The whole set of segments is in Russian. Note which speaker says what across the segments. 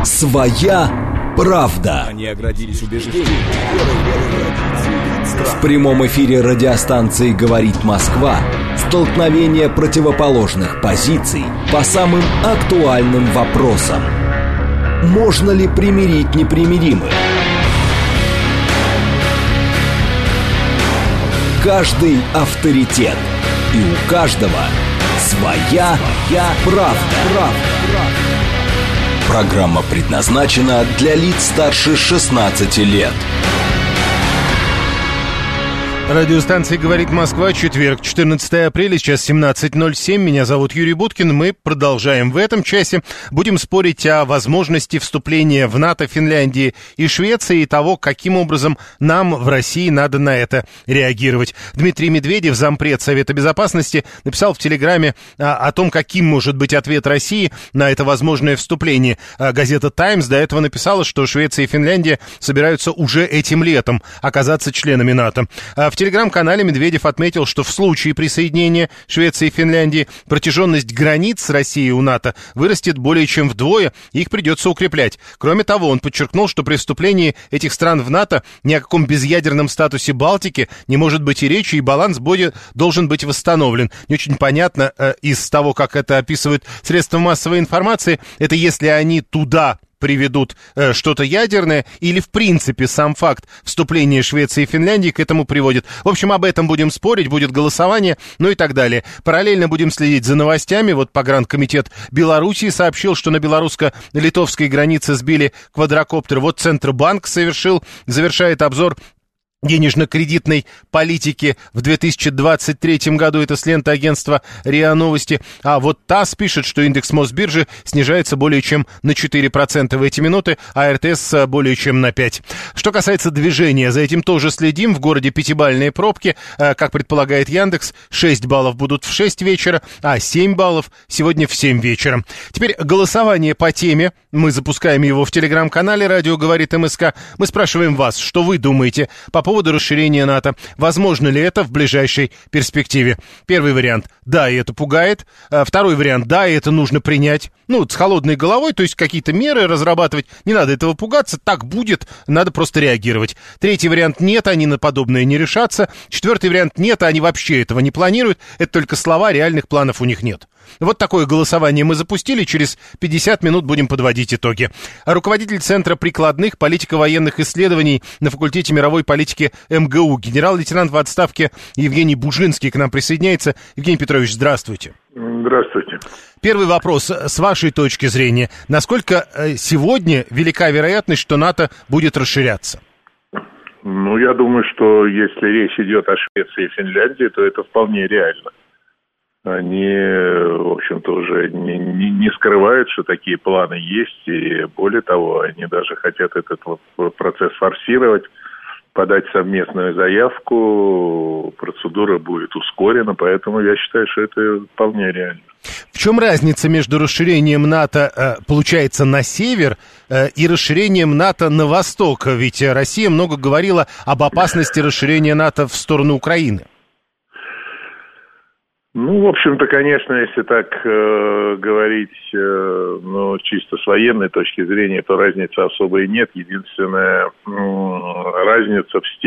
Speaker 1: Своя правда.
Speaker 2: Они оградились убеждением.
Speaker 1: В прямом эфире радиостанции «Говорит Москва» столкновение противоположных позиций по самым актуальным вопросам. Можно ли примирить непримиримых? Каждый авторитет, и у каждого своя правда. Программа предназначена для лиц старше 16 лет.
Speaker 3: Радиостанция «Говорит Москва», четверг, 14 апреля, сейчас 17:07. Меня зовут Юрий Буткин. Мы продолжаем в этом часе. Будем спорить о возможности вступления в НАТО Финляндии и Швеции и того, каким образом нам в России надо на это реагировать. Дмитрий Медведев, зампред Совета Безопасности, написал в Телеграме о том, каким может быть ответ России на это возможное вступление. Газета «Таймс» до этого написала, что Швеция и Финляндия собираются уже этим летом оказаться членами НАТО. В телеграм-канале Медведев отметил, что в случае присоединения Швеции и Финляндии протяженность границ с Россией у НАТО вырастет более чем вдвое, и их придется укреплять. Кроме того, он подчеркнул, что при вступлении этих стран в НАТО ни о каком безъядерном статусе Балтики не может быть и речи, и баланс должен быть восстановлен. Не очень понятно из того, как это описывают средства массовой информации, это если они туда приведут что-то ядерное, или в принципе сам факт вступления Швеции и Финляндии к этому приводит. В общем, об этом будем спорить, будет голосование, ну и так далее. Параллельно будем следить за новостями. Вот Погранкомитет Белоруссии сообщил, что на белорусско-литовской границе сбили квадрокоптер. Вот Центробанк завершает обзор денежно-кредитной политики в 2023 году. Это с ленты агентства РИА Новости. А вот ТАСС пишет, что индекс Мосбиржи снижается более чем на 4% в эти минуты, а РТС более чем на 5%. Что касается движения, за этим тоже следим. В городе пятибалльные пробки. Как предполагает Яндекс, 6 баллов будут в 6 вечера, а 7 баллов сегодня в 7 вечера. Теперь голосование по теме. Мы запускаем его в телеграм-канале «Радио говорит МСК». Мы спрашиваем вас, что вы думаете по поводу расширения НАТО. Возможно ли это в ближайшей перспективе? Первый вариант – да, и это пугает. Второй вариант – да, и это нужно принять. С холодной головой, то есть какие-то меры разрабатывать. Не надо этого пугаться, так будет, надо просто реагировать. Третий вариант – нет, они на подобное не решатся. Четвертый вариант – нет, они вообще этого не планируют. Это только слова, реальных планов у них нет. Вот такое голосование мы запустили, через 50 минут будем подводить итоги. Руководитель Центра прикладных политико-военных исследований на факультете мировой политики МГУ, генерал-лейтенант в отставке Евгений Бужинский к нам присоединяется. Евгений Петрович, здравствуйте.
Speaker 4: Здравствуйте.
Speaker 3: Первый вопрос, с вашей точки зрения, насколько сегодня велика вероятность, что НАТО будет расширяться?
Speaker 4: Я думаю, что если речь идет о Швеции и Финляндии, то это вполне реально. Они, в общем-то, уже не скрывают, что такие планы есть, и более того, они даже хотят этот процесс форсировать, подать совместную заявку, процедура будет ускорена, поэтому я считаю, что это вполне реально.
Speaker 3: В чем разница между расширением НАТО, получается, на север и расширением НАТО на восток? Ведь Россия много говорила об опасности расширения НАТО в сторону Украины.
Speaker 4: В общем-то, конечно, если так говорить, чисто с военной точки зрения, то разницы особой нет. Единственная разница в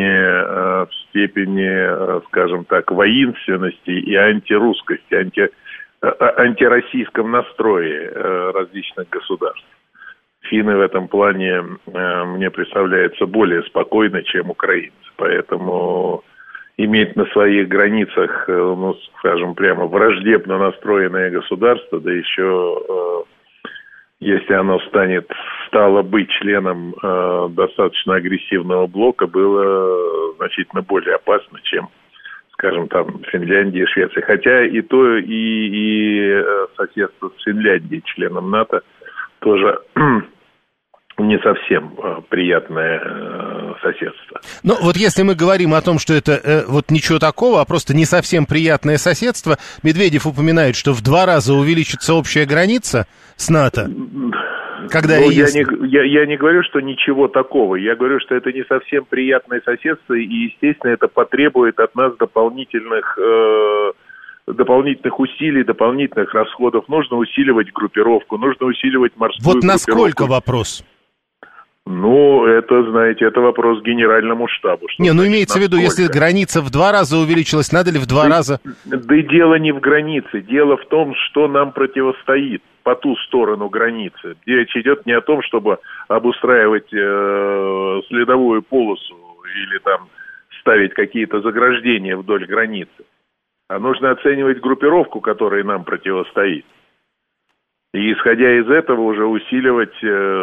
Speaker 4: степени, скажем так, воинственности и антирусскости, антироссийском настрое различных государств. Финны в этом плане мне представляются более спокойны, чем украинцы, поэтому иметь на своих границах, скажем прямо, враждебно настроенное государство, да еще, если оно стало быть членом достаточно агрессивного блока, было значительно более опасно, чем, скажем, там, Финляндия, Швеция. Хотя и то, и соседство с Финляндией, членом НАТО, тоже не совсем приятное соседство.
Speaker 3: Но вот если мы говорим о том, что это вот ничего такого, а просто не совсем приятное соседство, Медведев упоминает, что в 2 раза увеличится общая граница с НАТО. Когда
Speaker 4: я не говорю, что ничего такого. Я говорю, что это не совсем приятное соседство, и, естественно, это потребует от нас дополнительных дополнительных усилий, дополнительных расходов. Нужно усиливать группировку, нужно усиливать морскую группировку.
Speaker 3: Вот насколько вопрос?
Speaker 4: Ну, это, знаете, это вопрос генеральному штабу.
Speaker 3: Не, ну имеется в виду, если граница в 2 раза увеличилась, надо ли в 2 раза?
Speaker 4: Да и дело не в границе, дело в том, что нам противостоит по ту сторону границы. Речь идет не о том, чтобы обустраивать следовую полосу или там ставить какие-то заграждения вдоль границы, а нужно оценивать группировку, которая нам противостоит. И, исходя из этого, уже усиливать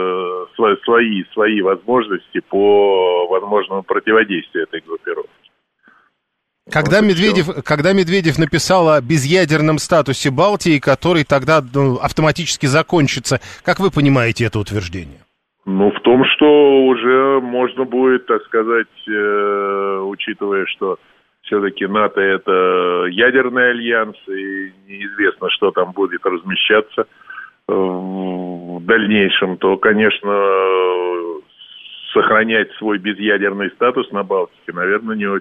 Speaker 4: свои возможности по возможному противодействию этой группировке.
Speaker 3: Когда Медведев написал о безъядерном статусе Балтии, который тогда автоматически закончится, как вы понимаете это утверждение?
Speaker 4: Ну, в том, что уже можно будет, так сказать, учитывая, что все-таки НАТО — это ядерный альянс, и неизвестно, что там будет размещаться в дальнейшем, то, конечно, сохранять свой безъядерный статус на Балтике, наверное, не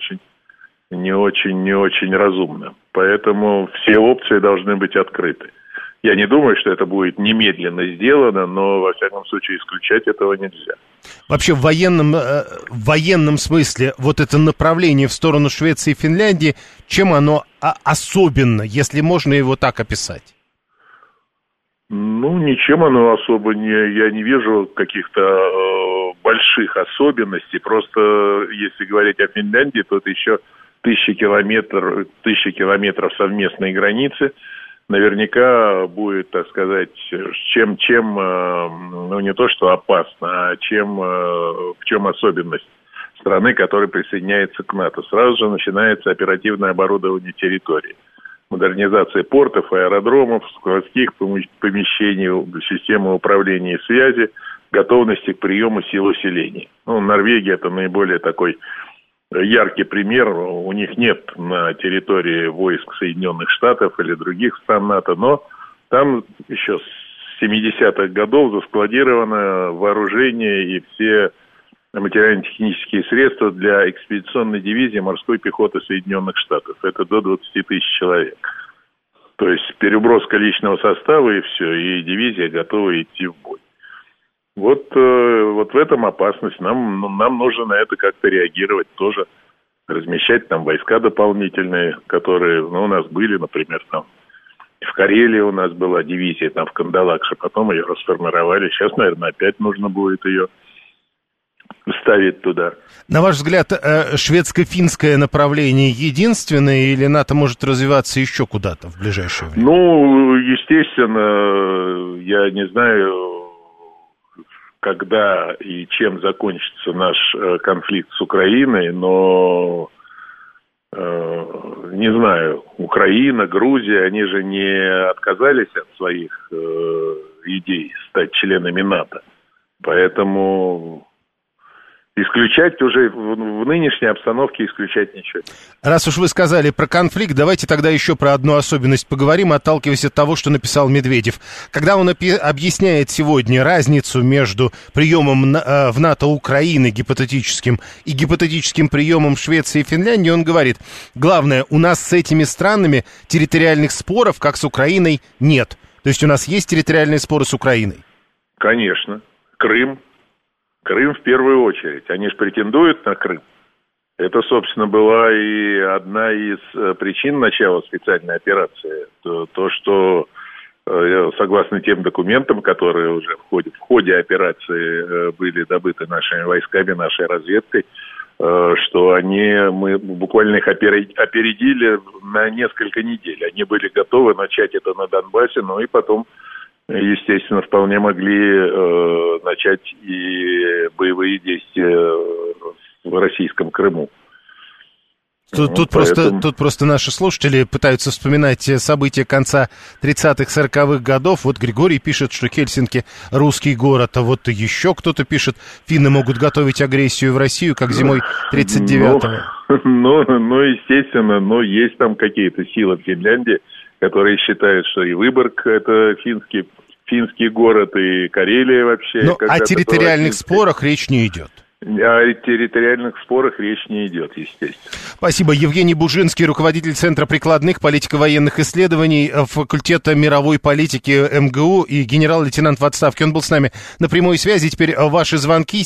Speaker 4: очень разумно. Поэтому все опции должны быть открыты. Я не думаю, что это будет немедленно сделано, но, во всяком случае, исключать этого нельзя.
Speaker 3: Вообще, в военном смысле вот это направление в сторону Швеции и Финляндии, чем оно особенно, если можно его так описать?
Speaker 4: Ну, ничем оно особо я не вижу каких-то больших особенностей. Просто, если говорить о Финляндии, то это еще 1000 километров совместной границы. Наверняка будет, так сказать, чем ну, не то что опасно, а в чем особенность страны, которая присоединяется к НАТО. Сразу же начинается оперативное оборудование территории. Модернизация портов, аэродромов, складских помещений, системы управления и связи, готовности к приему сил усиления. Ну, Норвегия — это наиболее такой яркий пример. У них нет на территории войск Соединенных Штатов или других стран НАТО, но там еще с 70-х годов заскладировано вооружение и все материально-технические средства для экспедиционной дивизии морской пехоты Соединенных Штатов. Это до 20 тысяч человек. То есть переброска личного состава и все, и дивизия готова идти в бой. Вот в этом опасность. Нам нужно на это как-то реагировать тоже. Размещать там войска дополнительные, которые у нас были, например, там в Карелии у нас была дивизия, там в Кандалакше, потом ее расформировали. Сейчас, наверное, опять нужно будет ее ставить туда.
Speaker 3: На ваш взгляд, шведско-финское направление единственное, или НАТО может развиваться еще куда-то в ближайшее время?
Speaker 4: Ну, естественно, я не знаю, когда и чем закончится наш конфликт с Украиной, но, не знаю, Украина, Грузия, они же не отказались от своих идей стать членами НАТО. Поэтому исключать уже в нынешней обстановке исключать ничего.
Speaker 3: Раз уж вы сказали про конфликт, давайте тогда еще про одну особенность поговорим, отталкиваясь от того, что написал Медведев. Когда он объясняет сегодня разницу между приемом в НАТО Украины гипотетическим и гипотетическим приемом Швеции и Финляндии, он говорит: главное, у нас с этими странами территориальных споров, как с Украиной, нет. То есть у нас есть территориальные споры с Украиной?
Speaker 4: Конечно. Крым в первую очередь. Они же претендуют на Крым. Это, собственно, была и одна из причин начала специальной операции. То, что согласно тем документам, которые уже в ходе операции были добыты нашими войсками, нашей разведкой, что мы буквально их опередили на несколько недель. Они были готовы начать это на Донбассе, но и потом, естественно, вполне могли начать и боевые действия в российском Крыму.
Speaker 3: Тут просто наши слушатели пытаются вспоминать события конца 30-х, 40-х годов. Вот Григорий пишет, что Хельсинки — русский город, а вот еще кто-то пишет, финны могут готовить агрессию в Россию, как зимой 39-го.
Speaker 4: Ну, естественно, но есть там какие-то силы в Финляндии, которые считают, что и Выборг — это финский город, и Карелия вообще.
Speaker 3: Но о территориальных спорах речь не идет.
Speaker 4: О территориальных спорах речь не идет, естественно.
Speaker 3: Спасибо. Евгений Бужинский, руководитель Центра прикладных политико-военных исследований факультета мировой политики МГУ и генерал-лейтенант в отставке. Он был с нами на прямой связи. Теперь ваши звонки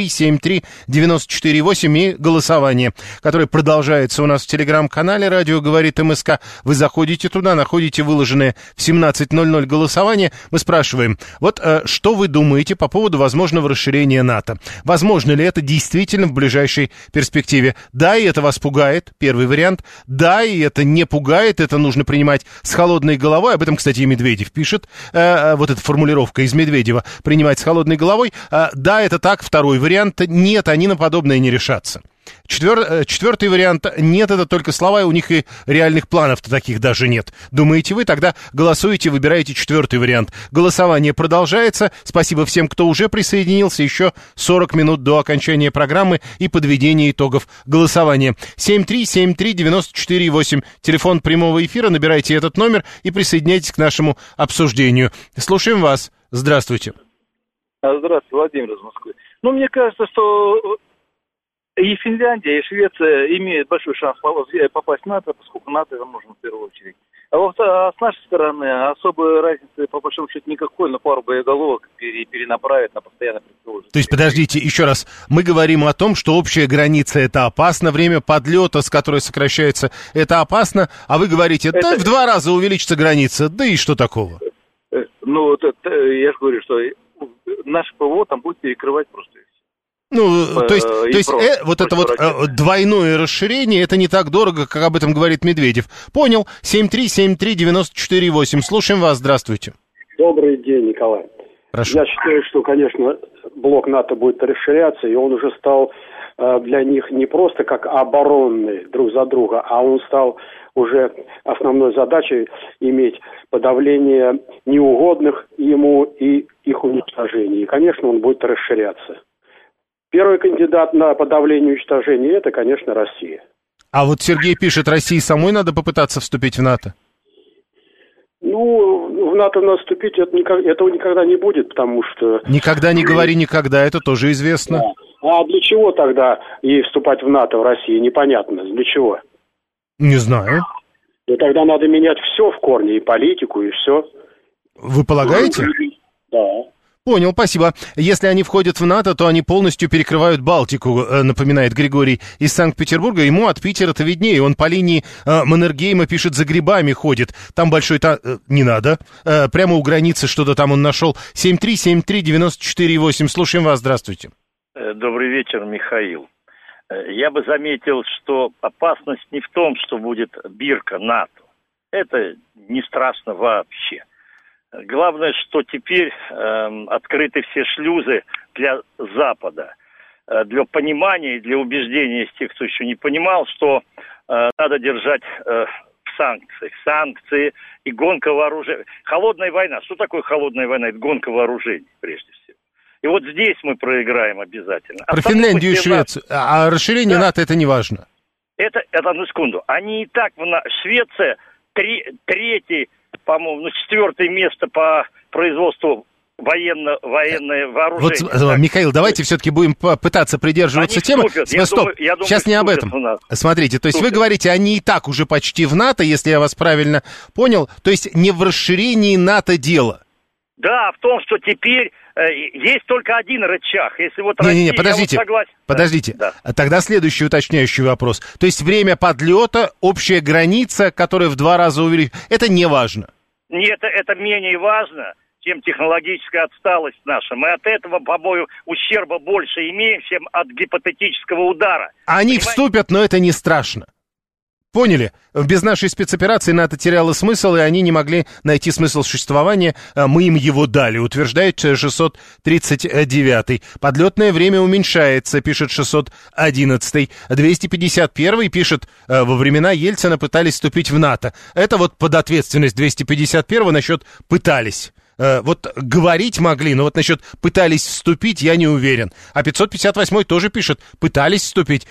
Speaker 3: 7373948 и голосование, которое продолжается у нас в телеграм-канале «Радио говорит МСК». Вы заходите туда, находите выложенное в 17:00 голосование. Мы спрашиваем, вот что вы думаете по поводу возможного расширения НАТО? Возможно ли это действительно в ближайшей перспективе? Да, и это вас пугает, первый вариант. Да, и это не пугает, это нужно принимать с холодной головой. Об этом, кстати, и Медведев пишет. Вот эта формулировка из Медведева. Принимать с холодной головой. Да, это так, второй вариант. Нет, они на подобное не решатся. Четвертый вариант. Нет, это только слова, и у них и реальных планов-то таких даже нет. Думаете вы? Тогда голосуете, выбираете четвертый вариант. Голосование продолжается. Спасибо всем, кто уже присоединился. Еще 40 минут до окончания программы и подведения итогов голосования. 7373948. Телефон прямого эфира. Набирайте этот номер и присоединяйтесь к нашему обсуждению. Слушаем вас. Здравствуйте.
Speaker 2: Здравствуйте, Владимир из Москвы. Мне кажется, что и Финляндия, и Швеция имеют большой шанс попасть в НАТО, поскольку НАТО нам нужно в первую очередь. А с нашей стороны особой разницы, по большому счету, никакой, но пару боеголовок перенаправить на постоянное прицел.
Speaker 3: То есть, подождите, еще раз. Мы говорим о том, что общая граница — это опасно, время подлета, с которой сокращается, это опасно, а вы говорите, да, в 2 раза увеличится граница, да и что такого?
Speaker 2: Я же говорю, что наше ПВО там будет перекрывать просто.
Speaker 3: То есть вот это вот двойное расширение, это не так дорого, как об этом говорит Медведев. Понял. 7373948. Слушаем вас. Здравствуйте.
Speaker 5: Добрый день, Николай.
Speaker 3: Прошу.
Speaker 5: Я считаю, что, конечно, блок НАТО будет расширяться, и он уже стал для них не просто как оборонный друг за друга, а он стал уже основной задачей иметь подавление неугодных ему и их уничтожение. И, конечно, он будет расширяться. Первый кандидат на подавление и уничтожение – это, конечно, Россия.
Speaker 3: А вот Сергей пишет, России самой надо попытаться вступить в НАТО?
Speaker 5: В НАТО надо вступить, этого никогда не будет, потому что…
Speaker 3: Никогда не говори никогда, это тоже известно.
Speaker 5: Да. А для чего тогда ей вступать в НАТО в России? Непонятно. Для чего?
Speaker 3: Не знаю.
Speaker 5: Тогда надо менять все в корне, и политику, и все.
Speaker 3: Вы полагаете?
Speaker 5: Да.
Speaker 3: Понял, спасибо. Если они входят в НАТО, то они полностью перекрывают Балтику, напоминает Григорий из Санкт-Петербурга. Ему от Питера-то виднее. Он по линии Маннергейма, пишет, за грибами ходит. Там большой... Не надо. Прямо у границы что-то там он нашел. 7373948. Слушаем вас. Здравствуйте.
Speaker 6: Добрый вечер, Михаил. Я бы заметил, что опасность не в том, что будет бирка НАТО. Это не страшно вообще. Главное, что теперь открыты все шлюзы для Запада, для понимания и для убеждения из тех, кто еще не понимал, что надо держать в санкциях. Санкции и гонка вооружений. Холодная война. Что такое холодная война? Это гонка вооружений, прежде всего. И вот здесь мы проиграем обязательно.
Speaker 3: Про Финляндию и Швецию. А расширение НАТО это не важно.
Speaker 6: Это одну секунду. Они и так, Швеция третий, по-моему, 4-е место по производству военное вооружение.
Speaker 3: Вот, Михаил, давайте все-таки будем пытаться придерживаться темы. Стоп, я думаю, сейчас не об этом. Смотрите, то есть вы говорите, они и так уже почти в НАТО, если я вас правильно понял, то есть не в расширении НАТО дело.
Speaker 6: Да, в том, что теперь есть только один рычаг. Если вот
Speaker 3: Россия, подождите. Да. Тогда следующий уточняющий вопрос. То есть время подлета, общая граница, которая в 2 раза увеличится, это не важно?
Speaker 6: Нет, это менее важно, чем технологическая отсталость наша. Мы от этого, по-моему, ущерба больше имеем, чем от гипотетического удара.
Speaker 3: Они вступят, но это не страшно. Поняли? Без нашей спецоперации НАТО теряло смысл, и они не могли найти смысл существования. Мы им его дали, утверждает 639-й. Подлетное время уменьшается, пишет 611-й. 251-й пишет, во времена Ельцина пытались вступить в НАТО. Это вот под ответственность 251-го насчет «пытались». Вот говорить могли, но вот насчет «пытались вступить» я не уверен. А 558-й тоже пишет «пытались вступить».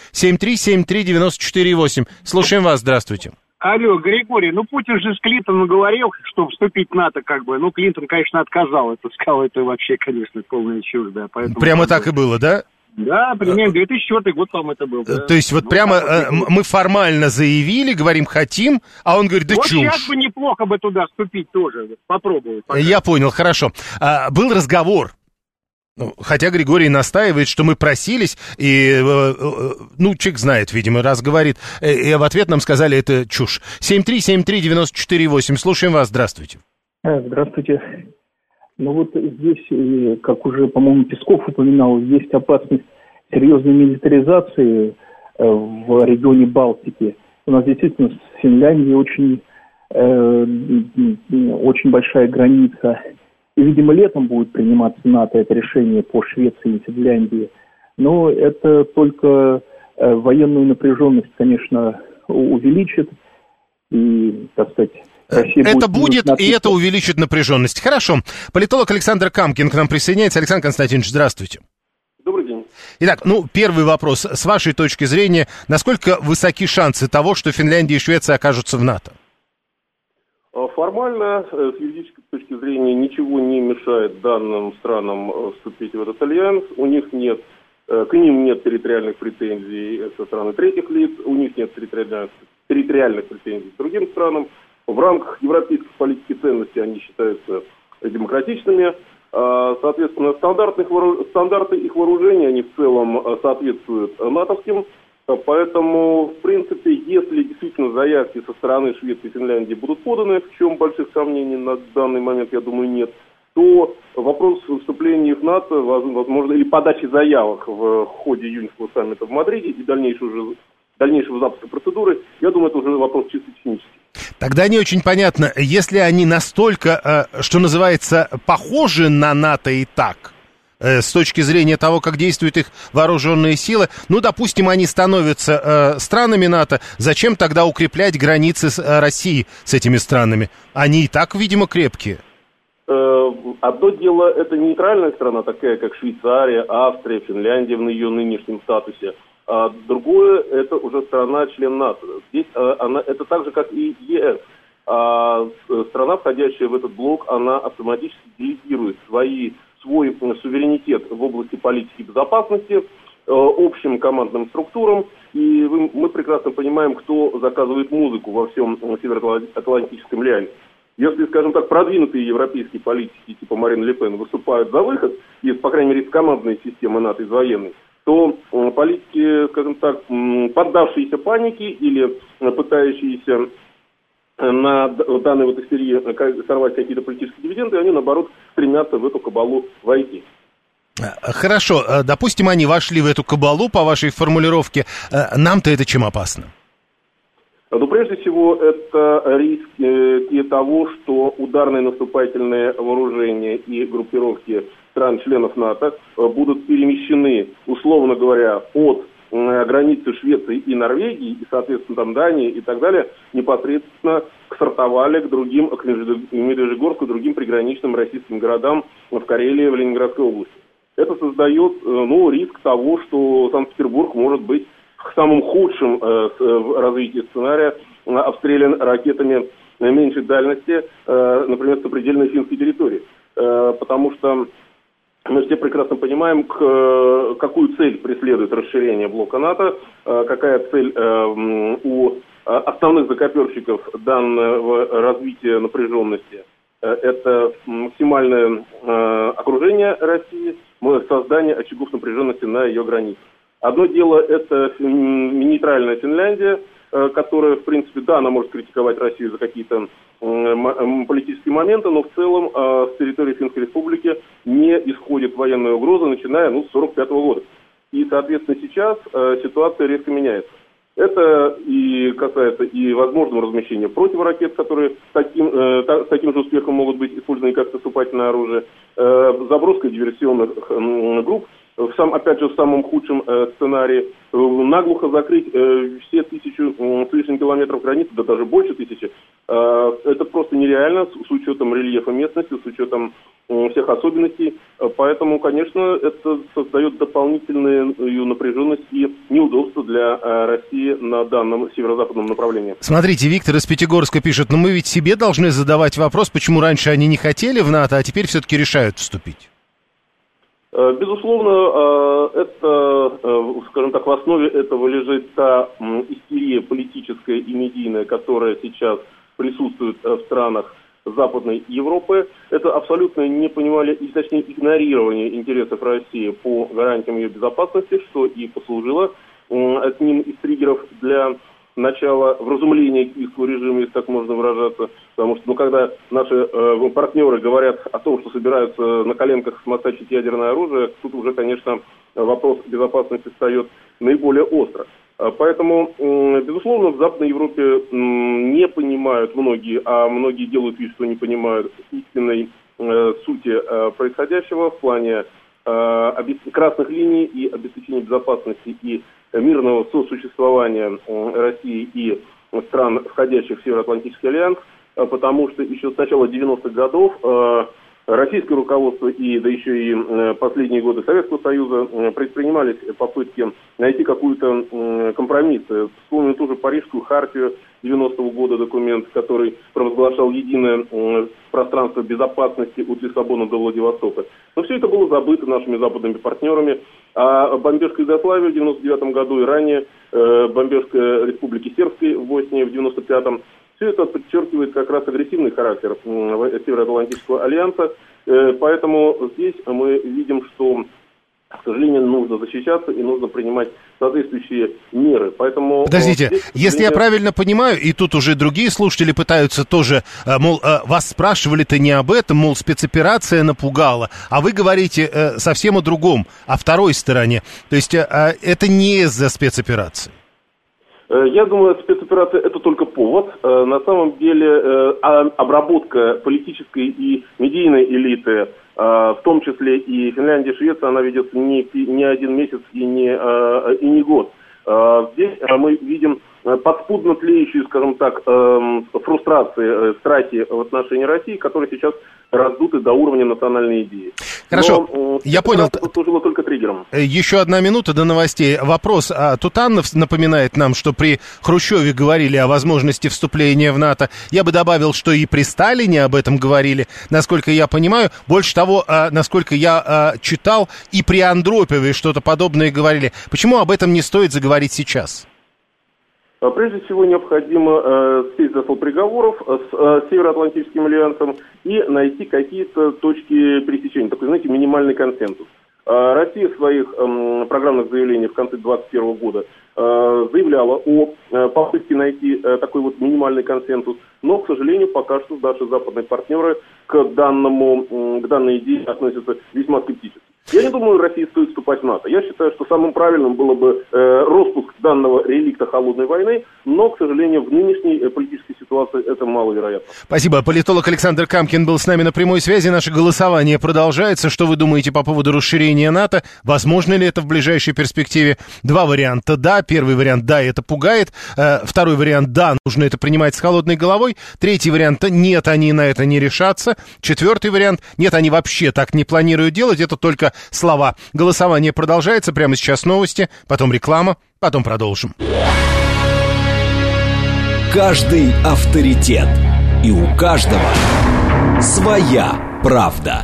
Speaker 3: 7373948. Слушаем вас, здравствуйте.
Speaker 7: Алло, Григорий, Путин же с Клинтоном говорил, что вступить в НАТО Клинтон, конечно, отказал. Это сказал, это вообще, конечно, полная чушь, да. Поэтому
Speaker 3: прямо так и было, да?
Speaker 7: Да, примерно 2004 год, по-моему, это был. Да.
Speaker 3: То есть вот прямо мы формально заявили, говорим, хотим, а он говорит, да
Speaker 7: вот
Speaker 3: чушь.
Speaker 7: сейчас бы неплохо бы туда вступить тоже, попробовать. Пока.
Speaker 3: Я понял, хорошо. Был разговор. Хотя Григорий настаивает, что мы просились, и, человек знает, видимо, раз говорит, и в ответ нам сказали, это чушь. 7373948, слушаем вас, здравствуйте.
Speaker 8: Здравствуйте. Ну вот здесь, как уже, по-моему, Песков упоминал, есть опасность серьезной милитаризации в регионе Балтики. У нас действительно с Финляндией очень большая граница. И, видимо, летом будет приниматься НАТО это решение по Швеции и Финляндии. Но это только военную напряженность, конечно, увеличит. И, так сказать, Россия
Speaker 3: это будет, и это увеличит напряженность. Хорошо. Политолог Александр Камкин к нам присоединяется. Александр Константинович, здравствуйте.
Speaker 9: Добрый день.
Speaker 3: Итак, первый вопрос. С вашей точки зрения, насколько высоки шансы того, что Финляндия и Швеция окажутся в НАТО?
Speaker 9: Формально, с юридической точки зрения, ничего не мешает данным странам вступить в этот альянс. У них нет, к ним нет территориальных претензий со стороны третьих лиц, у них нет территориальных претензий к другим странам. В рамках европейской политики ценностей они считаются демократичными. Соответственно, стандарты их вооружения, они в целом соответствуют натовским. Поэтому, в принципе, если действительно заявки со стороны Швеции и Финляндии будут поданы, в чем больших сомнений на данный момент, я думаю, нет, то вопрос вступления в НАТО, возможно, или подачи заявок в ходе июньского саммита в Мадриде и дальнейшего запуска процедуры, я думаю, это уже вопрос чисто технический.
Speaker 3: Тогда не очень понятно, если они настолько, что называется, похожи на НАТО и так, с точки зрения того, как действуют их вооруженные силы, допустим, они становятся странами НАТО, зачем тогда укреплять границы с Россией с этими странами? Они и так, видимо, крепкие.
Speaker 9: Одно дело, это нейтральная страна, такая как Швейцария, Австрия, Финляндия в ее нынешнем статусе. А другое, это уже страна-член НАТО. Здесь это так же, как и ЕС. Страна, входящая в этот блок, она автоматически делегирует свой суверенитет в области политики и безопасности общим командным структурам. И мы прекрасно понимаем, кто заказывает музыку во всем Североатлантическом альянсе. Если, скажем так, продвинутые европейские политики типа Марин Ле Пен выступают за выход из, по крайней мере, из командной системы НАТО, из военной, то политики, скажем так, поддавшиеся панике или пытающиеся на данной истерии сорвать какие-то политические дивиденды, они, наоборот, стремятся в эту кабалу войти.
Speaker 3: Хорошо, допустим, они вошли в эту кабалу, по вашей формулировке, нам-то это чем опасно?
Speaker 9: Прежде всего, это риски того, что ударные наступательные вооружения и группировки стран-членов НАТО будут перемещены, условно говоря, от границы Швеции и Норвегии, и, соответственно, там Дании и так далее, непосредственно к Сартовале, к Медвежьегорску, другим приграничным российским городам в Карелии, в Ленинградской области. Это создает риск того, что Санкт-Петербург может быть в самом худшем развитии сценария обстрелян ракетами меньшей дальности, например, с сопредельной финской территории. Потому что мы все прекрасно понимаем, какую цель преследует расширение блока НАТО, какая цель у основных закоперщиков данного развития напряженности. Это максимальное окружение России, создание очагов напряженности на ее границах. Одно дело – это нейтральная Финляндия, которая, в принципе, да, она может критиковать Россию за какие-то политические моменты, но в целом с территории Финской Республики не исходит военная угроза, начиная с 1945 года. И, соответственно, сейчас ситуация резко меняется. Это и касается и возможного размещения противоракет, которые с таким же успехом могут быть использованы как наступательное оружие, заброска диверсионных групп, опять же, в самом худшем сценарии, наглухо закрыть все 1000 с лишним километров границы, да даже больше 1000. Это просто нереально с учетом рельефа местности, с учетом всех особенностей. Поэтому, конечно, это создает дополнительную напряженность и неудобство для России на данном северо-западном направлении.
Speaker 3: Смотрите, Виктор из Пятигорска пишет, мы ведь себе должны задавать вопрос, почему раньше они не хотели в НАТО, а теперь все-таки решают вступить.
Speaker 9: Безусловно, это, скажем так, в основе этого лежит та истерия политическая и медийная, которая сейчас присутствует в странах Западной Европы. Это абсолютное непонимание, и точнее игнорирование интересов России по гарантиям ее безопасности, что и послужило одним из триггеров для начала вразумления киевского режима, если так можно выражаться. Потому что, когда наши партнеры говорят о том, что собираются на коленках смосачить ядерное оружие, тут уже, конечно, вопрос безопасности встает наиболее остро. Поэтому, безусловно, в Западной Европе не понимают многие, а многие делают вид, что не понимают истинной сути происходящего в плане красных линий и обеспечения безопасности и мирного сосуществования России и стран, входящих в Североатлантический альянс, потому что еще с начала 90-х годов российское руководство и, да еще и последние годы Советского Союза предпринимались попытки найти какой-то компромисс. Вспомним ту же Парижскую хартию 90-го года, документ, который провозглашал единое пространство безопасности от Лиссабона до Владивостока. Но все это было забыто нашими западными партнерами. А бомбежка Югославии в 99 году и ранее, бомбежка Республики Сербской в Боснии в 95-м, все это подчеркивает как раз агрессивный характер Североатлантического альянса. Поэтому здесь мы видим, что, к сожалению, нужно защищаться и нужно принимать соответствующие меры. Поэтому,
Speaker 3: подождите,
Speaker 9: здесь,
Speaker 3: если я правильно понимаю, и тут уже другие слушатели пытаются тоже, мол, вас спрашивали-то не об этом, мол, спецоперация напугала, а вы говорите совсем о другом, о второй стороне. То есть это не из-за спецоперации.
Speaker 9: Я думаю, спецоперация – это только повод. На самом деле обработка политической и медийной элиты, в том числе и Финляндия, Швеция, она ведется не один месяц и не год. Здесь мы видим подспудно тлеющие, скажем так, фрустрации, страхи в отношении России, которые сейчас раздуты до уровня национальной идеи.
Speaker 3: Хорошо, я понял.
Speaker 9: Это служило только триггером.
Speaker 3: Еще одна минута до новостей. Вопрос. Тутанов напоминает нам, что при Хрущеве говорили о возможности вступления в НАТО. Я бы добавил, что и при Сталине об этом говорили, насколько я понимаю. Больше того, насколько я читал, и при Андропове что-то подобное говорили. Почему об этом не стоит заговорить сейчас?
Speaker 9: Прежде всего, необходимо сесть за стол переговоров с Североатлантическим альянсом и найти какие-то точки пересечения, такой, знаете, минимальный консенсус. Россия в своих программных заявлениях в конце 2021 года заявляла о попытке найти такой вот минимальный консенсус, но, к сожалению, пока что наши западные партнеры к данной идее относятся весьма скептически. Я не думаю, России стоит вступать в НАТО. Я считаю, что самым правильным было бы распуск данного реликта холодной войны, но, к сожалению, в нынешней политической ситуации это маловероятно.
Speaker 3: Спасибо. Политолог Александр Камкин был с нами на прямой связи. Наше голосование продолжается. Что вы думаете по поводу расширения НАТО? Возможно ли это в ближайшей перспективе? Два варианта «да». Первый вариант «да», это пугает. Второй вариант «да», нужно это принимать с холодной головой. Третий вариант «нет», они на это не решатся. Четвертый вариант «нет, они вообще так не планируют делать». Это только слова. Голосование продолжается. Прямо сейчас новости, потом реклама, потом продолжим.
Speaker 1: Каждый авторитет. И у каждого своя правда.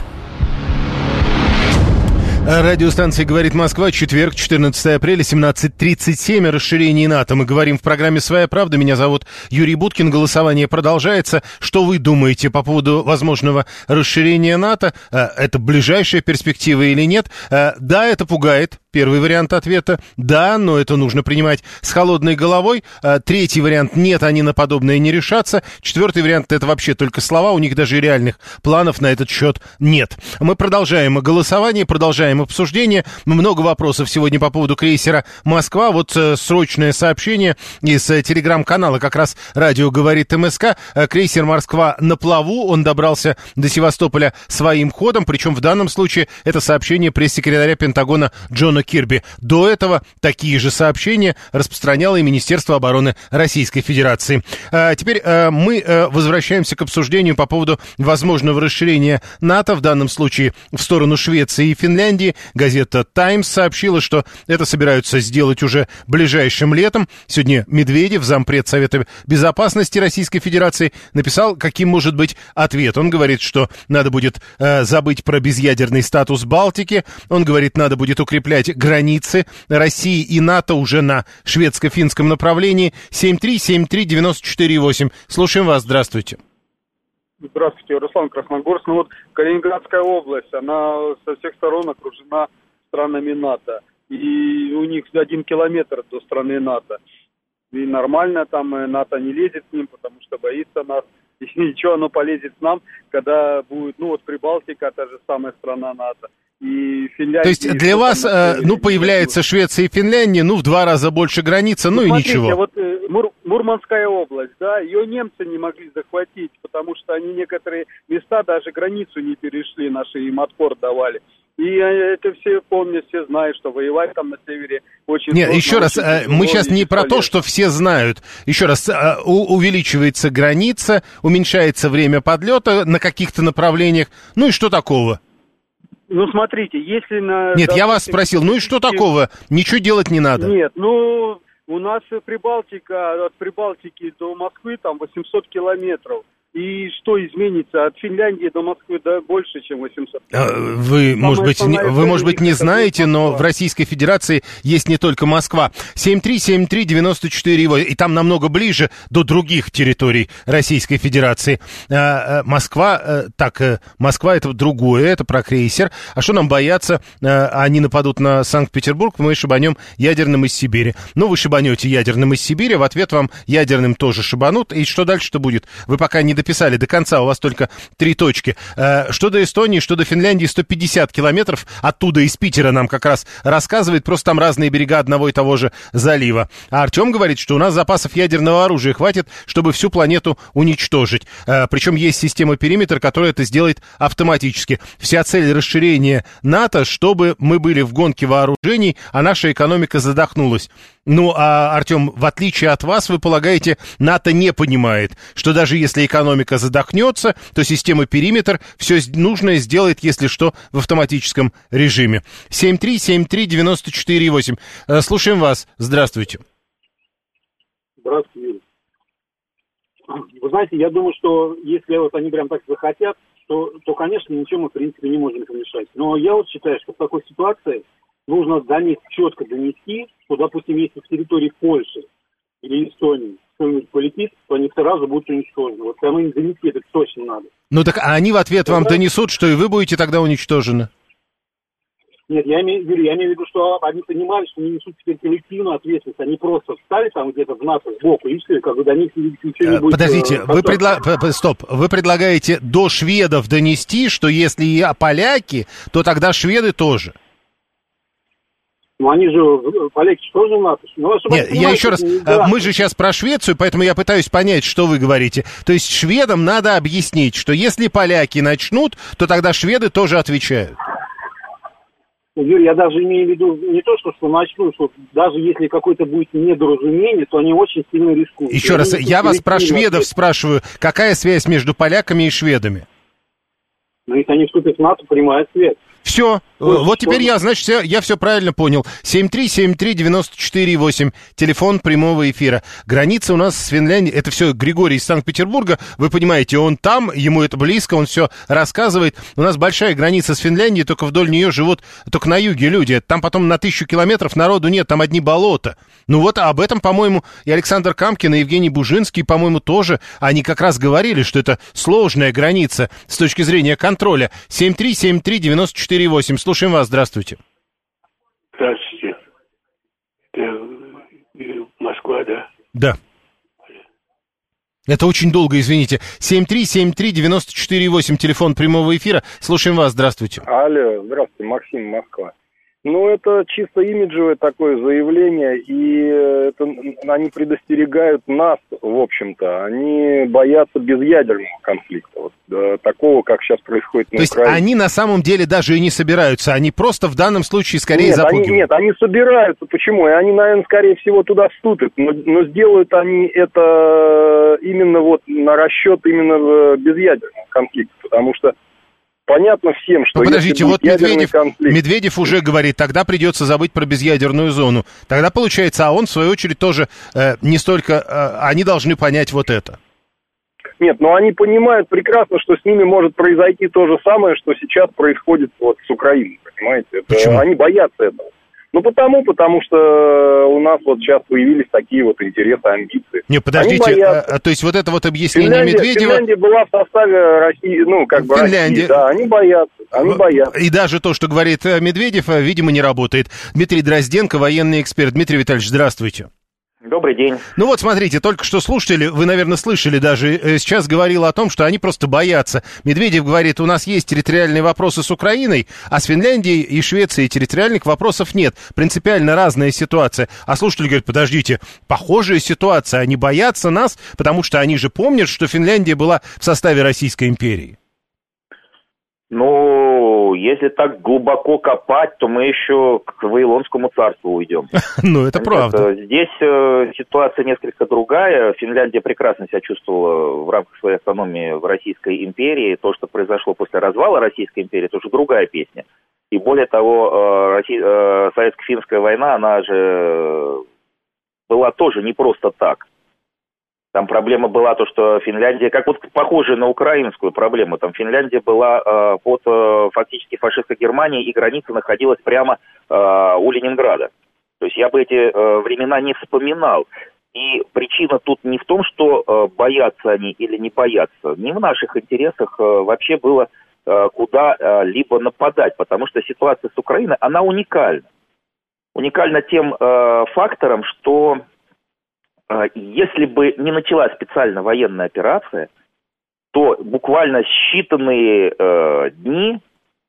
Speaker 3: Радиостанция «Говорит Москва», четверг, 14 апреля, 17:37, о расширении НАТО. Мы говорим в программе «Своя правда». Меня зовут Юрий Буткин. Голосование продолжается. Что вы думаете по поводу возможного расширения НАТО? Это ближайшая перспектива или нет? Да, это пугает. Первый вариант ответа – да, но это нужно принимать с холодной головой. Третий вариант – нет, они на подобное не решатся. Четвертый вариант – это вообще только слова, у них даже реальных планов на этот счет нет. Мы продолжаем голосование, продолжаем обсуждение. Много вопросов сегодня по поводу крейсера «Москва». Вот срочное сообщение из телеграм-канала, как раз радио «Говорит МСК». Крейсер «Москва» на плаву, он добрался до Севастополя своим ходом, причем в данном случае это сообщение пресс-секретаря Пентагона Джона Джона Кирби. До этого такие же сообщения распространяло и Министерство обороны Российской Федерации. Теперь мы возвращаемся к обсуждению по поводу возможного расширения НАТО, в данном случае в сторону Швеции и Финляндии. Газета «Таймс» сообщила, что это собираются сделать уже ближайшим летом. Сегодня Медведев, зампред Совета Безопасности Российской Федерации, написал, каким может быть ответ. Он говорит, что надо будет забыть про безъядерный статус Балтики. Он говорит, надо будет укреплять границы России и НАТО уже на шведско-финском направлении. 7373948. Слушаем вас. Здравствуйте.
Speaker 10: Здравствуйте, Руслан, Красногорск. Ну вот Калининградская область, она со всех сторон окружена странами НАТО. И у них 1 километр до страны НАТО. И нормально там НАТО не лезет к ним, потому что боится нас. И ничего, оно полезет к нам, когда будет, ну вот Прибалтика, та же самая страна НАТО. И Финляндия... То
Speaker 3: есть для вас, появляется Швеция и Финляндия, в 2 раза больше граница, и
Speaker 10: смотрите,
Speaker 3: ничего.
Speaker 10: Вот Мурманская область, да, ее немцы не могли захватить, потому что они некоторые места даже границу не перешли, наши им отпор давали. И это все помнят, все знают, что воевать там на севере очень сложно. Нет,
Speaker 3: еще раз, мы сейчас не про то, что все знают. Еще раз, увеличивается граница, уменьшается время подлета на каких-то направлениях. Ну и что такого?
Speaker 10: Ну, смотрите, если на...
Speaker 3: Нет, я вас спросил, и что такого? Ничего делать не надо.
Speaker 10: Нет, у нас Прибалтика, от Прибалтики до Москвы там 800 километров. И что изменится? От Финляндии до Москвы больше, чем 800 километров.
Speaker 3: Вы, может быть, не знаете, но в Российской Федерации есть не только Москва. 7373948, и там намного ближе до других территорий Российской Федерации. Москва это другое, это про крейсер. А что нам бояться? Они нападут на Санкт-Петербург, мы шибанем ядерным из Сибири. Вы шибанете ядерным из Сибири, в ответ вам ядерным тоже шибанут. И что дальше-то будет? Вы пока не дописали до конца, у вас только 3 точки. Что до Эстонии, что до Финляндии, 150 километров оттуда из Питера нам как раз рассказывает, просто там разные берега одного и того же залива. А Артем говорит, что у нас запасов ядерного оружия хватит, чтобы всю планету уничтожить. Причем есть система «Периметр», которая это сделает автоматически. Вся цель расширения НАТО, чтобы мы были в гонке вооружений, а наша экономика задохнулась. Артем, в отличие от вас, вы полагаете, НАТО не понимает, что даже если экономика задохнется, то система «Периметр» все нужное сделает, если что, в автоматическом режиме. 7373948. Слушаем вас. Здравствуйте.
Speaker 11: Здравствуйте, Юрий. Вы знаете, я думаю, что если они прям так захотят, то, конечно, ничего мы, в принципе, не можем помешать. Но я считаю, что в такой ситуации нужно четко донести, что, допустим, если в территории Польши или Эстонии кто-нибудь полетит, то они сразу будут уничтожены. Вот кому им донести, это точно надо.
Speaker 3: Так а они в ответ вам донесут, что и вы будете тогда уничтожены?
Speaker 11: Нет, я имею в виду, что они понимали, что они несут теперь коллективную ответственность. Они просто встали там где-то в НАТО сбоку, и все, до них ничего не будет.
Speaker 3: Подождите, вы предлагаете до шведов донести, что если и поляки, то тогда шведы тоже?
Speaker 11: Они же, поляки тоже в НАТО.
Speaker 3: Нет, я еще раз, мы же сейчас про Швецию, поэтому я пытаюсь понять, что вы говорите. То есть шведам надо объяснить, что если поляки начнут, то тогда шведы тоже отвечают.
Speaker 11: Юрий, я даже имею в виду не то, что начнут, что даже если какое-то будет недоразумение, то они очень сильно рискуют.
Speaker 3: Еще раз, я вас про шведов спрашиваю, какая связь между поляками и шведами?
Speaker 11: Если они вступят в НАТО, прямая связь.
Speaker 3: Все, вот теперь я все правильно понял. 7373948, телефон прямого эфира. Граница у нас с Финляндией, это все Григорий из Санкт-Петербурга, вы понимаете, он там, ему это близко, он все рассказывает. У нас большая граница с Финляндией, только вдоль нее живут, только на юге люди. Там потом на 1000 километров народу нет, там одни болота. Об этом, по-моему, и Александр Камкин, и Евгений Бужинский, по-моему, тоже, они как раз говорили, что это сложная граница с точки зрения контроля. 7373948. Слушаем вас, здравствуйте.
Speaker 12: Здравствуйте. Это Москва, да?
Speaker 3: Да. Это очень долго, извините. 7373948, телефон прямого эфира. Слушаем вас, здравствуйте.
Speaker 13: Алло, здравствуйте, Максим, Москва. Ну, это чисто имиджевое такое заявление, и это, они предостерегают нас, в общем-то. Они боятся безъядерного конфликта, вот, такого, как сейчас происходит на Украине.
Speaker 3: То есть они на самом деле даже и не собираются, они просто в данном случае скорее запугивают.
Speaker 13: Они собираются. Почему? И они, наверное, скорее всего туда вступят, но сделают они это именно вот на расчет именно безъядерного конфликта, потому что понятно всем, что...
Speaker 3: Ну, подождите, вот
Speaker 13: конфликт...
Speaker 3: Медведев уже говорит, тогда придется забыть про безъядерную зону. Тогда получается, а он, в свою очередь, тоже не столько... они должны понять вот это.
Speaker 13: Нет, но они понимают прекрасно, что с ними может произойти то же самое, что сейчас происходит вот с Украиной, понимаете?
Speaker 3: Почему?
Speaker 13: Они боятся этого. Ну, потому что у нас вот сейчас появились такие вот интересы, амбиции.
Speaker 3: Не, подождите, то есть вот это вот объяснение Медведева...
Speaker 13: Финляндия была в составе России, ну, как бы России, да, они боятся.
Speaker 3: И даже то, что говорит Медведев, видимо, не работает. Дмитрий Дрозденко, военный эксперт. Дмитрий Витальевич, здравствуйте.
Speaker 14: Добрый день.
Speaker 3: Ну вот, смотрите, только что слушатели, вы, наверное, слышали даже, сейчас говорил о том, что они просто боятся. Медведев говорит, у нас есть территориальные вопросы с Украиной, а с Финляндией и Швецией территориальных вопросов нет. Принципиально разная ситуация. А слушатели говорят, подождите, похожая ситуация, они боятся нас, потому что они же помнят, что Финляндия была в составе Российской империи.
Speaker 14: Ну, если так глубоко копать, то мы еще к Вавилонскому царству уйдем.
Speaker 3: Ну, это правда.
Speaker 14: Здесь ситуация несколько другая. Финляндия прекрасно себя чувствовала в рамках своей автономии в Российской империи. То, что произошло после развала Российской империи, это уже другая песня. И более того, Советско-финская война, она же была тоже не просто так. Там проблема была то, что Финляндия, как вот похожая на украинскую проблему, там Финляндия была под фактически фашистской Германией, и граница находилась прямо у Ленинграда. То есть я бы эти времена не вспоминал. И причина тут не в том, что боятся они или не боятся. Не в наших интересах вообще было куда-либо нападать, потому что ситуация с Украиной, она уникальна. Уникальна тем фактором, что... Если бы не началась специальная военная операция, то буквально считанные дни